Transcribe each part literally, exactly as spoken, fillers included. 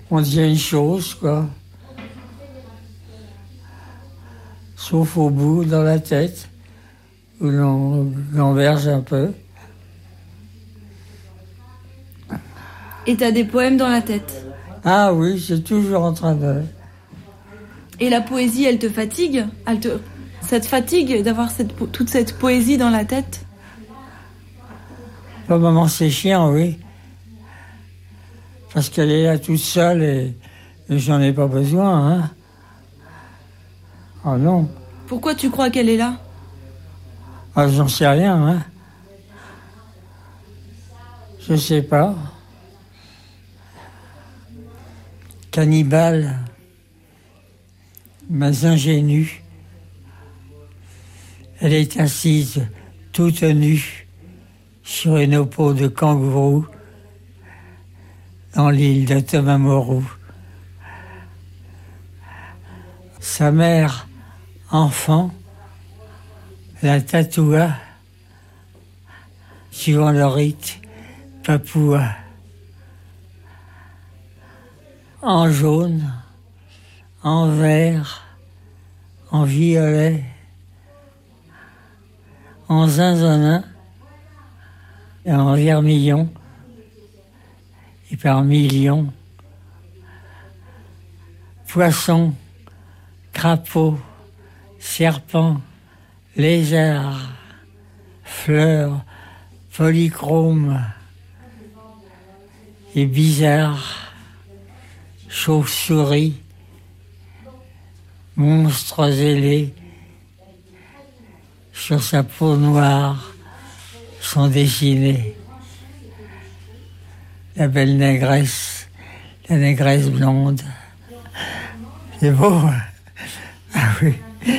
on dit une chose, quoi. Sauf au bout, dans la tête, où l'on, l'on verge un peu. Et t'as des poèmes dans la tête? Ah oui, c'est toujours en train de... Et la poésie, elle te fatigue? Elle te... Ça te fatigue d'avoir cette po- toute cette poésie dans la tête? Au moment, c'est chiant, oui. Parce qu'elle est là toute seule et, et j'en ai pas besoin, hein. Oh non. Pourquoi tu crois qu'elle est là? Ah, j'en sais rien, hein. Je sais pas. Cannibale, mais ingénue. Elle est assise, toute nue, sur une peau de kangourou, dans l'île de Tomamoro. Sa mère, enfant, la tatoua, suivant le rite papoua. En jaune, en vert, en violet, en zinzinin et en vermillon, et par millions. Poissons, crapauds, serpents, lézards, fleurs, polychromes et bizarres. Chauves-souris, monstres ailés, sur sa peau noire sont dessinés. La belle négresse, la négresse blonde. C'est beau, hein? Ah oui.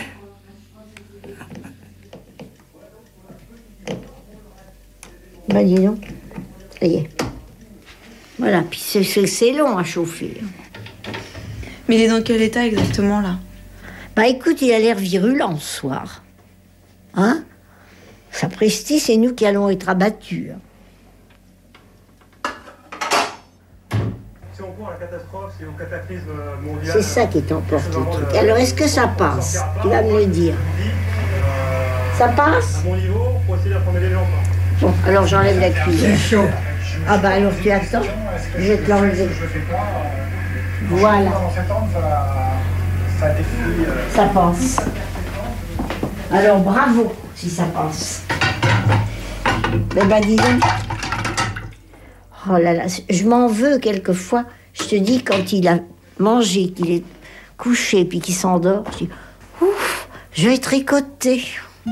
Ben dis donc, ça y est. Voilà, puis c'est, c'est, c'est long à chauffer. Mais il est dans quel état exactement, là? Bah écoute, il a l'air virulent ce soir. Hein? Sapristi, c'est nous qui allons être abattus. Si on court à la catastrophe, si au cataclysme mondial... C'est ça qui t'emporte le truc. Alors, est-ce que ça passe? Tu vas me le dire. Ça passe? À mon niveau, pour essayer d'informer les gens. Bon, alors j'enlève la cuillère. C'est chaud. Ah bah alors tu attends, je vais te l'enlever. Voilà. Ça passe. Alors bravo si ça passe. Mais bah dis donc. Oh là là, je m'en veux quelquefois. Je te dis, quand il a mangé, qu'il est couché puis qu'il s'endort, je dis ouf, je vais tricoter.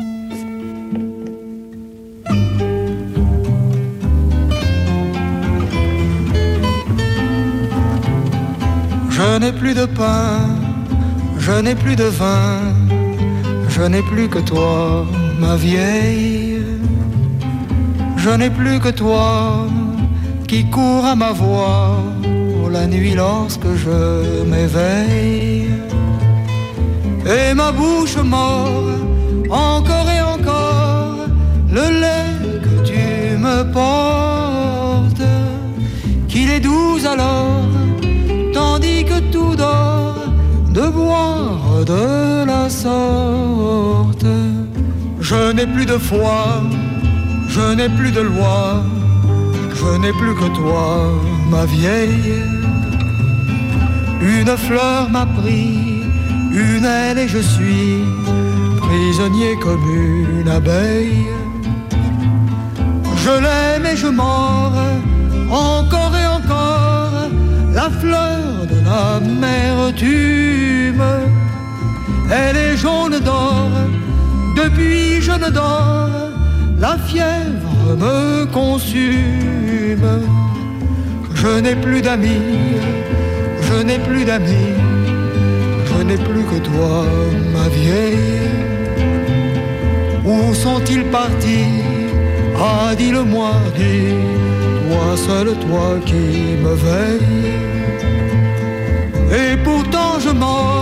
Je n'ai plus de pain, je n'ai plus de vin, je n'ai plus que toi, ma vieille. Je n'ai plus que toi qui court à ma voix la nuit lorsque je m'éveille. Et ma bouche mord encore et encore le lait que tu me portes, qu'il est doux alors, tandis que tout dort, de boire de la sorte. Je n'ai plus de foi, je n'ai plus de loi, je n'ai plus que toi, ma vieille. Une fleur m'a pris, une aile et je suis prisonnier comme une abeille. Je l'aime et je mords, encore et encore, la fleur de l'amertume. Elle est jaune d'or, depuis je ne dors, la fièvre me consume. Je n'ai plus d'amis, je n'ai plus d'amis, je n'ai plus que toi, ma vieille. Où sont-ils partis? Ah, dis-le-moi, dis, toi seul, toi qui me veille. Et pourtant je mens